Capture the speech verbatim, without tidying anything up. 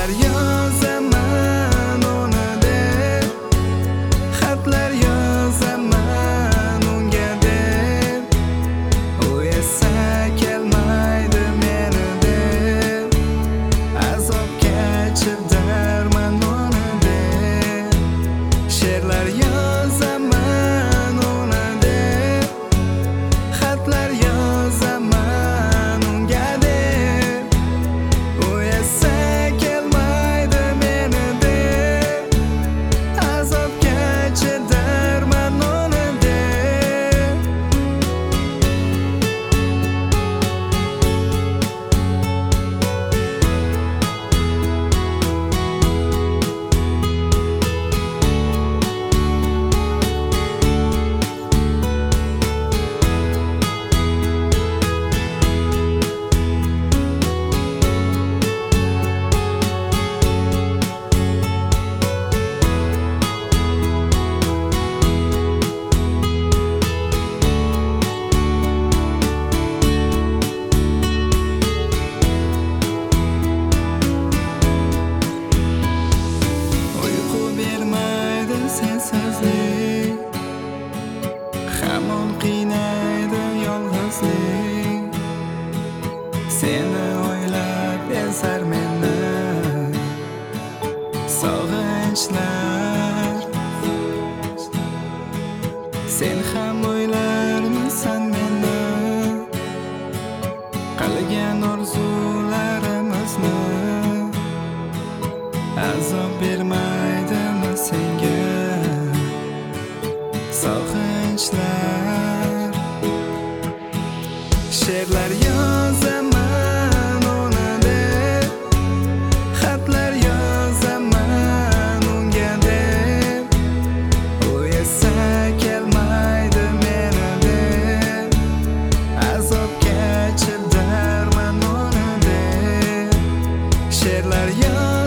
She'rlar yozaman ona deb, xatlar yozaman unga deb, u esa kelmaydi meni deb, azobga chidarman ona deb. She'rlar yozaman ona deb, xatlar yozaman unga deb, u esa kelmaydi meni deb, azobga chidarman ona deb. Uyqu bermaydi sensizlik, hamon qiynaydi yolg'izlik. Seni o'ylab ezar meni sog'inchlar. Sen ham o'ylarmisan meni, qilgan orzularimizni? Azob bermaydimi senga sog'inchlar? She'rlar yozaman ona deb, xatlar yozaman unga deb, u esa kelmaydi meni deb, azobga chidarman ona deb. She'rlar yozaman